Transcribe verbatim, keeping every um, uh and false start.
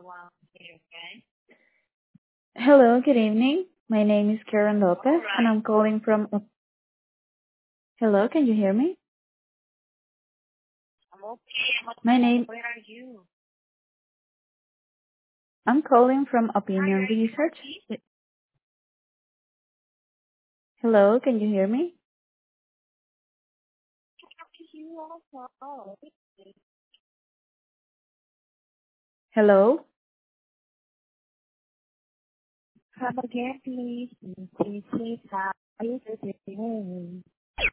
Hello, good evening. My name is Karen Lopez, and I'm calling from. Hello, can you hear me? My name. I'm calling from Opinion Research. Hello, can you hear me? Hello. Come again, please. Please, please, how are you doing?